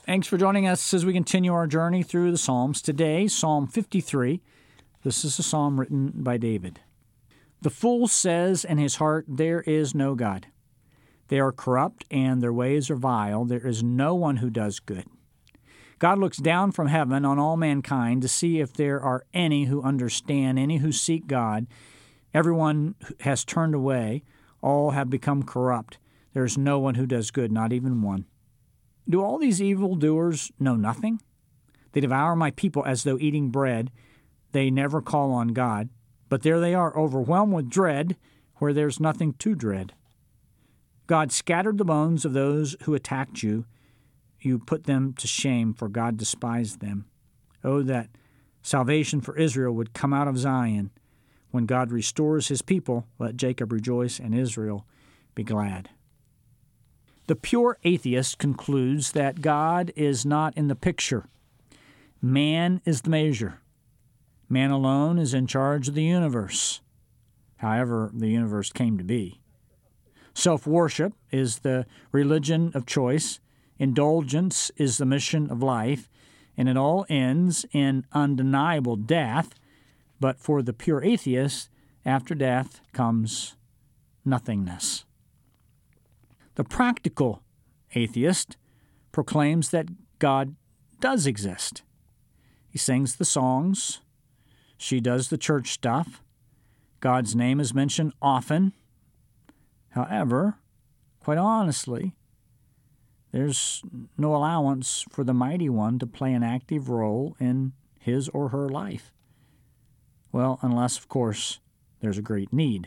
Thanks for joining us as we continue our journey through the Psalms. Today, Psalm 53. This is a psalm written by David. The fool says in his heart, "There is no God." They are corrupt and their ways are vile. There is no one who does good. God looks down from heaven on all mankind to see if there are any who understand, any who seek God. Everyone has turned away. All have become corrupt. There is no one who does good, not even one. Do all these evildoers know nothing? They devour my people as though eating bread. They never call on God. But there they are, overwhelmed with dread, where there's nothing to dread. God scattered the bones of those who attacked you. You put them to shame, for God despised them. Oh, that salvation for Israel would come out of Zion. When God restores his people, let Jacob rejoice and Israel be glad. The pure atheist concludes that God is not in the picture. Man is the measure. Man alone is in charge of the universe, however the universe came to be. Self-worship is the religion of choice. Indulgence is the mission of life, and it all ends in undeniable death. But for the pure atheist, after death comes nothingness. The practical atheist proclaims that God does exist. He sings the songs. She does the church stuff. God's name is mentioned often. However, quite honestly, there's no allowance for the mighty one to play an active role in his or her life. Well, unless, of course, there's a great need.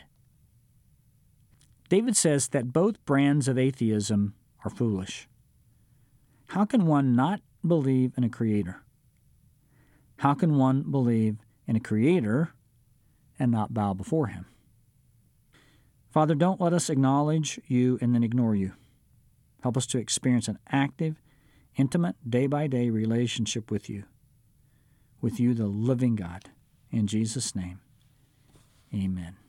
David says that both brands of atheism are foolish. How can one not believe in a creator? How can one believe in a creator and not bow before him? Father, don't let us acknowledge you and then ignore you. Help us to experience an active, intimate, day-by-day relationship with you, the living God. In Jesus' name, amen.